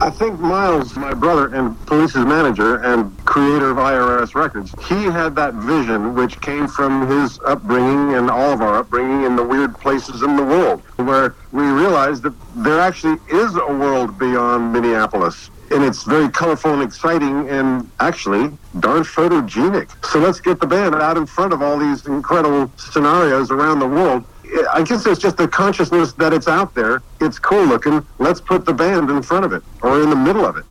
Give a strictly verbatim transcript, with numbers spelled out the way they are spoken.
I think Miles, my brother and Police's manager and creator of I R S Records, he had that vision which came from his upbringing and all of our upbringing in the weird places in the world, where we realized that there actually is a world beyond Minneapolis. And it's very colorful and exciting and actually darn photogenic. So let's get the band out in front of all these incredible scenarios around the world. I guess it's just the consciousness that it's out there. It's cool looking. Let's put the band in front of it or in the middle of it.